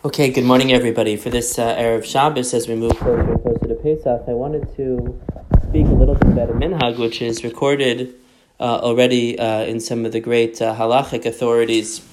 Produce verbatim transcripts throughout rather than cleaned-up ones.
Okay, good morning, everybody. For this uh, Erev Shabbos, as we move closer and closer to Pesach, I wanted to speak a little bit about a minhag, which is recorded uh, already uh, in some of the great uh, halachic authorities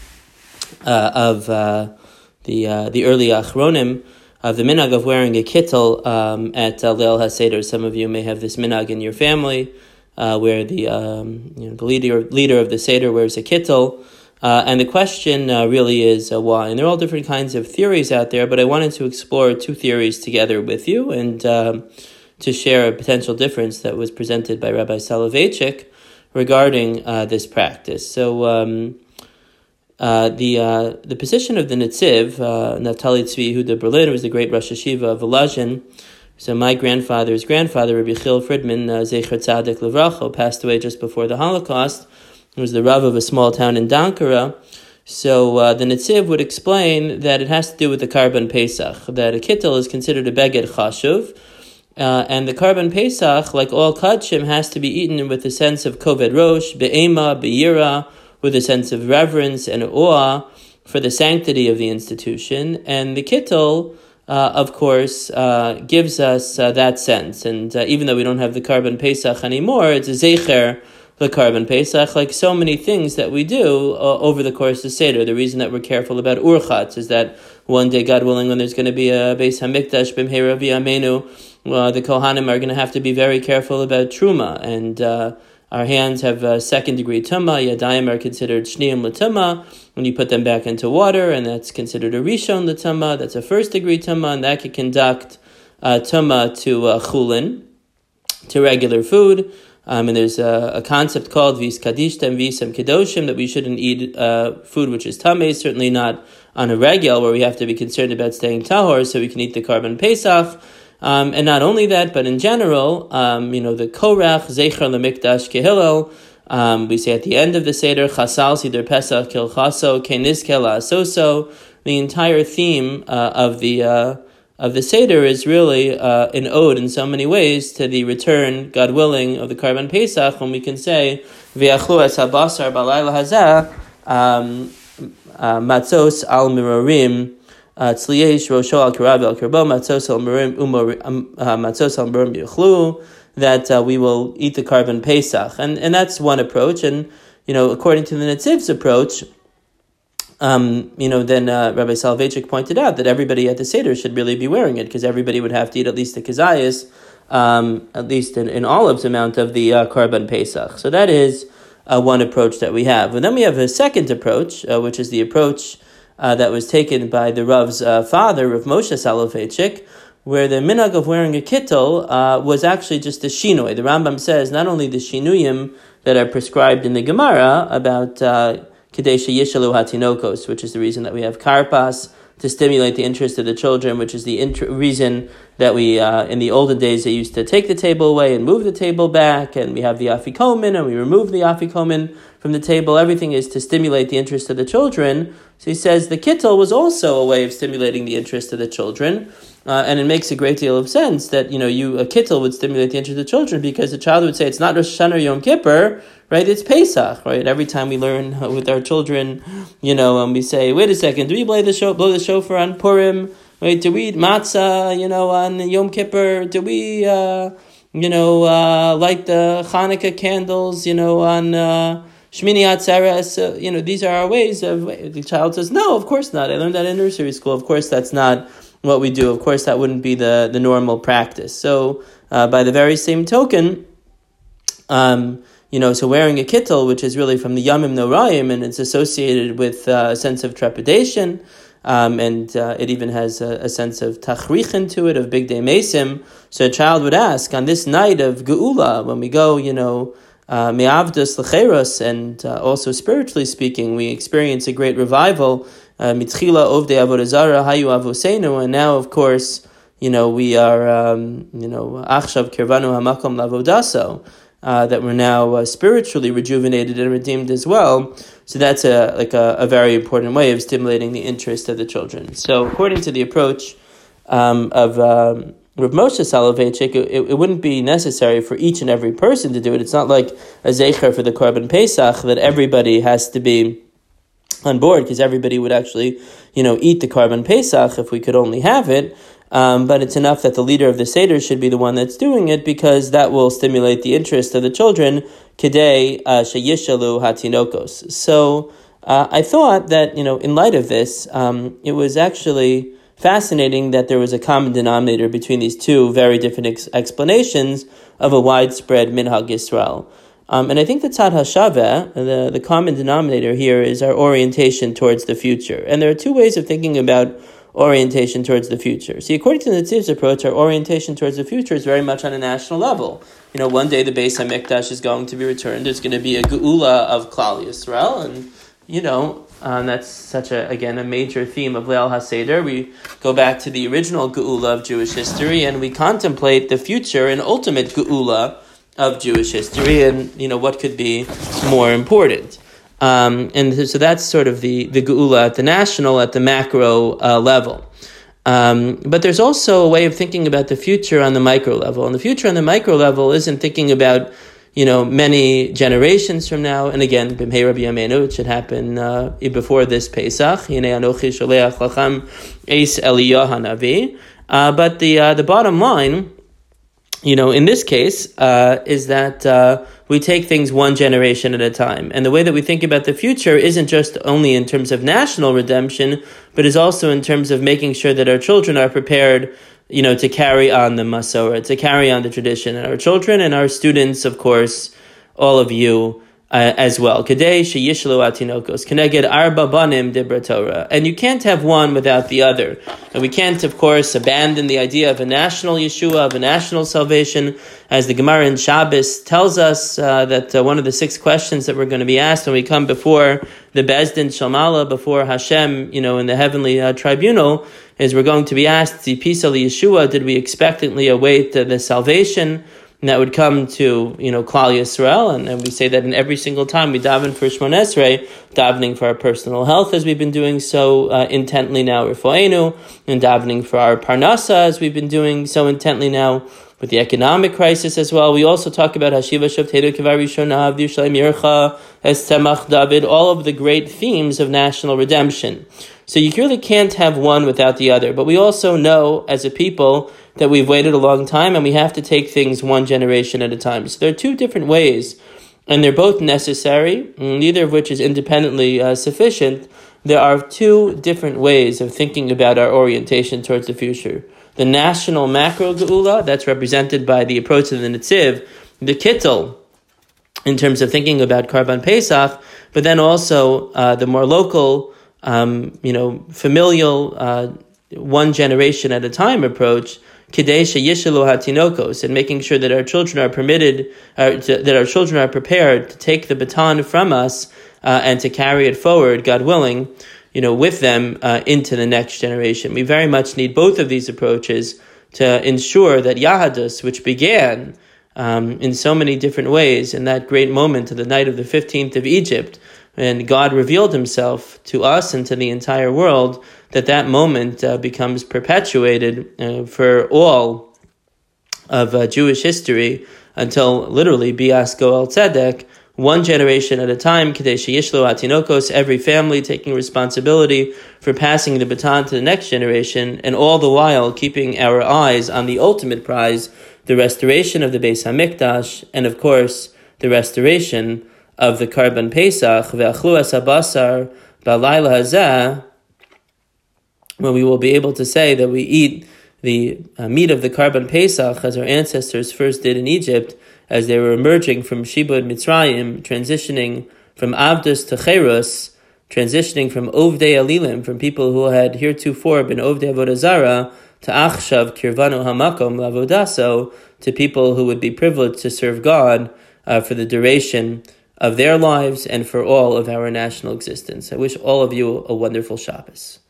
uh, of uh, the uh, the early Achronim, of the minhag of wearing a kittel um, at uh, Leil HaSeder. Some of you may have this minhag in your family, uh, where the um, you know, the leader leader of the Seder wears a kittel. Uh, and the question uh, really is uh, why. And there are all different kinds of theories out there, but I wanted to explore two theories together with you and um, to share a potential difference that was presented by Rabbi Soloveitchik regarding uh, this practice. So um, uh, the uh, the position of the Netziv, uh, Naftali Tzvi Yehuda Berlin, was the great Rosh Hashiva of Volozhin. So my grandfather's grandfather, Rabbi Chil Friedman, uh, Zecher Tzadik Levracho, passed away just before the Holocaust. He was the Rav of a small town in Dankara. So uh, the Netziv would explain that it has to do with the Karban Pesach, that a kittel is considered a beged chashuv, uh, and the Karban Pesach, like all kadshim, has to be eaten with a sense of koved rosh, be'ema, be'ira, with a sense of reverence and awe for the sanctity of the institution. And the kittel, uh, of course, uh, gives us uh, that sense. And uh, even though we don't have the Karban Pesach anymore, it's a zecher, the Karban Pesach, like so many things that we do uh, over the course of Seder. The reason that we're careful about Urchatz is that one day, God willing, when there's going to be a Beis HaMikdash b'mheira v'yameinu, uh, the Kohanim are going to have to be very careful about Truma. And uh, our hands have a second degree Tumah. Yadayim are considered Shniyim l'Tumah when you put them back into water, and that's considered a Rishon l'Tumah. That's a first degree Tumah, and that can conduct uh, Tumah to uh, Chulin, to regular food. Um, and there's a, a concept called vis kadishtem visam kedoshim, that we shouldn't eat uh, food which is tameh, certainly not on a regel where we have to be concerned about staying tahor, so we can eat the Karban Pesach. Um, and not only that, but in general, um, you know, the korach zecher lemikdash kehillel, um, we say at the end of the Seder, chasal sider pesach kil chaso kenizkel asoso. The entire theme uh, of the uh, of the Seder is really uh, an ode in so many ways to the return, God willing, of the Karban Pesach, when we can say, V'yachlu es habasar b'layla hazeh, matzos al mirorim, tzliyesh rosho al kirav al kirbo, matzos al mirorim, matzos al mirorim yuchlu, that uh, we will eat the Karban Pesach. And and that's one approach. And, you know, according to the Netziv's approach, Um, you know, then uh, Rabbi Soloveitchik pointed out that everybody at the Seder should really be wearing it, because everybody would have to eat at least the kazayas, um, at least in, in olives amount of the uh, Karban Pesach. So that is uh, one approach that we have. And then we have a second approach, uh, which is the approach uh, that was taken by the Rav's uh, father, Rav Moshe Soloveitchik, where the minhag of wearing a kittel uh, was actually just a shinoi. The Rambam says not only the shinuyim that are prescribed in the Gemara about uh, Kadesha Yishalu Hatinokos, which is the reason that we have karpas, to stimulate the interest of the children, which is the int- reason that we, uh, in the olden days, they used to take the table away and move the table back, and we have the afikomen, and we remove the afikomen from the table. Everything is to stimulate the interest of the children. So he says the kittel was also a way of stimulating the interest of the children, uh, and it makes a great deal of sense that, you know, you a kittel would stimulate the interest of the children, because the child would say, it's not Rosh Hashanah or Yom Kippur, right? It's Pesach, right? Every time we learn with our children, you know, and we say, wait a second, do we blow the show, blow the shofar on Purim? Right? Do we eat matzah, you know, on Yom Kippur? Do we, uh, you know, uh, light the Hanukkah candles, you know, on uh, Shmini Atzeres? Uh, you know, these are our ways of. The child says, no, of course not. I learned that in nursery school. Of course, that's not what we do. Of course, that wouldn't be the the normal practice. So, uh, by the very same token, um. You know, so wearing a kittel, which is really from the Yamim Noraim, and it's associated with uh, a sense of trepidation, um, and uh, it even has a, a sense of tachrichin to it, of Big Day Mesim. So a child would ask, on this night of Geula, when we go, you know, me'avdus l'cheros, and uh, also spiritually speaking, we experience a great revival, mitchila ovdei avodah zara hayu avoseinu, and now, of course, you know, we are, um, you know, achshav kirvanu hamakom lavodaso, Uh, that we're now uh, spiritually rejuvenated and redeemed as well. So that's a like a, a very important way of stimulating the interest of the children. So according to the approach um, of um, Rav Moshe Soloveitchik, it, it wouldn't be necessary for each and every person to do it. It's not like a zecher for the Karban Pesach that everybody has to be on board, because everybody would actually, you know, eat the Karban Pesach if we could only have it. Um, but it's enough that the leader of the Seder should be the one that's doing it, because that will stimulate the interest of the children. Kedei sheyishalu hatinokos. So uh, I thought that, you know, in light of this, um, it was actually fascinating that there was a common denominator between these two very different ex- explanations of a widespread Minhag Yisrael. Um, and I think the Tzad HaShaveh, the, the common denominator here, is our orientation towards the future. And there are two ways of thinking about orientation towards the future. See, according to the Netziv's approach, our orientation towards the future is very much on a national level. You know, one day the Beis HaMikdash is going to be returned. There's going to be a Geula of Klal Yisrael, and, you know, um, that's such a, again, a major theme of Leil HaSeder. We go back to the original Geula of Jewish history, and we contemplate the future and ultimate Geula of Jewish history, and, you know, what could be more important. Um, and so that's sort of the, the Geula at the national, at the macro uh, level. Um, but there's also a way of thinking about the future on the micro level. And the future on the micro level isn't thinking about, you know, many generations from now. And again, B'mei Rabbi Yameinu, it should happen uh, before this Pesach. Hinei anochi sholeach lachem eis Eliyah hanavi. Uh, but the uh, the bottom line, you know, in this case, uh, is that uh, we take things one generation at a time. And the way that we think about the future isn't just only in terms of national redemption, but is also in terms of making sure that our children are prepared, you know, to carry on the Masorah, to carry on the tradition. And our children and our students, of course, all of you, Uh, as well. Kedei sheyishlu atinokos keneged arba banim dibra Torah. And you can't have one without the other. And we can't, of course, abandon the idea of a national Yeshua, of a national salvation, as the Gemara in Shabbos tells us uh, that uh, one of the six questions that we're going to be asked when we come before the Bezdin Shalmala, before Hashem, you know, in the heavenly uh, tribunal, is we're going to be asked, Zipisa li Yeshua, did we expectantly await uh, the salvation and that would come to, you know, Klal Yisrael, and, and we say that in every single time we daven for Shmona Esrei, davening for our personal health as we've been doing so uh, intently now, Refoenu, and davening for our Parnasa as we've been doing so intently now, with the economic crisis as well. We also talk about Hashiva Shavteinu Kivar Rishona, Avdushalayim Yercha, Estemach David, all of the great themes of national redemption. So you really can't have one without the other. But we also know, as a people, that we've waited a long time and we have to take things one generation at a time. So there are two different ways, and they're both necessary, neither of which is independently uh, sufficient. There are two different ways of thinking about our orientation towards the future. The national macro geula, that's represented by the approach of the Netziv, the Kittel, in terms of thinking about Karban Pesach, but then also uh, the more local, um, you know, familial, uh, one generation at a time approach, Kedei sheyishalu hatinokos, and making sure that our children are permitted, uh, to, that our children are prepared to take the baton from us uh, and to carry it forward, God willing, you know, with them uh, into the next generation. We very much need both of these approaches to ensure that Yahadus, which began um, in so many different ways in that great moment of the night of the fifteenth of Egypt, and God revealed himself to us and to the entire world, that that moment uh, becomes perpetuated uh, for all of uh, Jewish history until literally Bias Goel Tzedek, one generation at a time, Kedei sheyishlu atinokos, every family taking responsibility for passing the baton to the next generation, and all the while keeping our eyes on the ultimate prize, the restoration of the Beis HaMikdash, and of course, the restoration of the Karban Pesach, ve'achlu es habasar ba'layla hazeh, when we will be able to say that we eat the uh, meat of the Karban Pesach as our ancestors first did in Egypt, as they were emerging from Shibud Mitzrayim, transitioning from Avdus to Cherus, transitioning from Ovdei Alilim, from people who had heretofore been Ovdei Avodah Zarah, to Achshav Kirvanu Hamakom Lavodaso, to people who would be privileged to serve God uh, for the duration of their lives and for all of our national existence. I wish all of you a wonderful Shabbos.